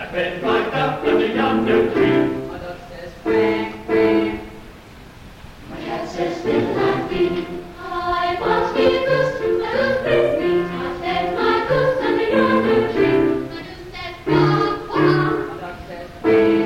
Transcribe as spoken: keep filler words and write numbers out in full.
I fed my duck under yonder tree. My duck says quack, quack. My cat says fiddle and wee. I must be a goose, my goose brings me. I fed my goose under yonder tree. My goose says quack, quack. My duck says quack.